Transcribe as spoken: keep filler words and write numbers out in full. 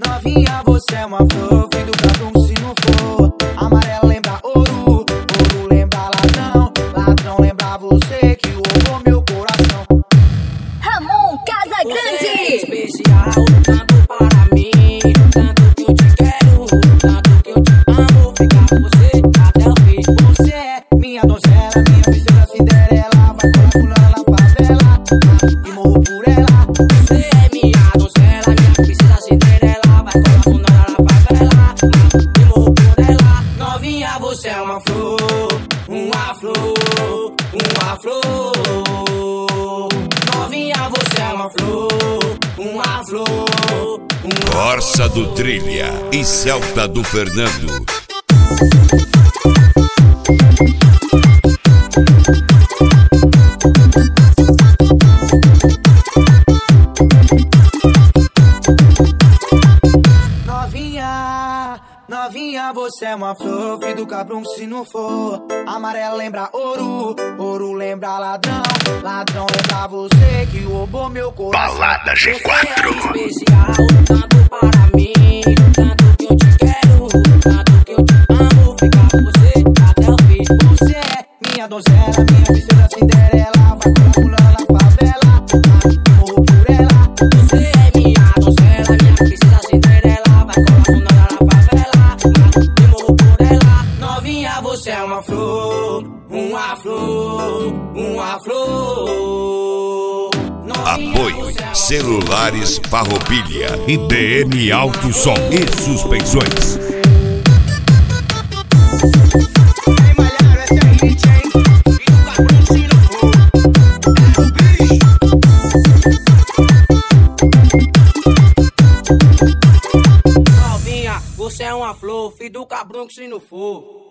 Novinha, você é uma flor, vem do cabrum se não for. Amarelo lembra ouro, ouro lembra ladrão, ladrão lembra você que roubou meu coração. Ramon Casagrande. Você é especial, tanto para mim, tanto que eu te quero, tanto que eu te amo, ficar com você até o fim. Você é minha donzela, minha princesa Cinderela, vai colar na favela e morro por ela. Você é minha donzela, minha princesa Cinderela, vai colar na favela e morro por ela. Novinha, você é uma flor, uma flor, uma flor. Novinha, você é uma flor, uma flor, uma Corsa do Trilha e Celta do Fernando. Novinha, novinha, você é uma flor, filho do cabrum se não for. Amarelo lembra ouro, ouro lembra ladrão, ladrão lembra você que roubou meu coração. Balada G quatro. Você é especial, tanto para mim, tanto que eu te quero, tanto que eu te amo, ficar com você até o fim. Você é minha donzela, minha princesa Cinderela, vai colar na favela e morro por ela. Você é minha donzela, minha princesa Cinderela, vai colar na favela e morro por ela. Novinha, você é uma flor, uma flor, uma flor. Novinha, Apoio você é uma Celulares Farroupilha e D M Alto Som e Suspensões. Novinha, você é uma flor, filho do cabrum que se não for.